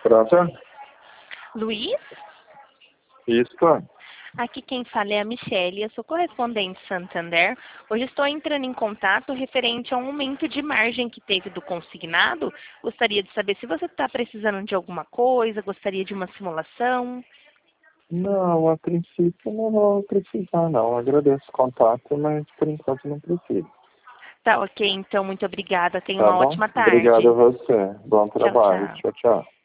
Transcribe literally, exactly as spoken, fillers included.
Pronto? Luiz? Isso. Aqui quem fala é a Michelle, eu sou correspondente Santander. Hoje estou entrando em contato referente a um aumento de margem que teve do consignado. Gostaria de saber se você está precisando de alguma coisa, gostaria de uma simulação. Não, a princípio não vou precisar, não. Agradeço o contato, mas por enquanto não preciso. Tá ok, então muito obrigada. Tenha Tá uma bom? ótima Obrigado a tarde. você. Bom Tchau, trabalho. tchau. Tchau, tchau.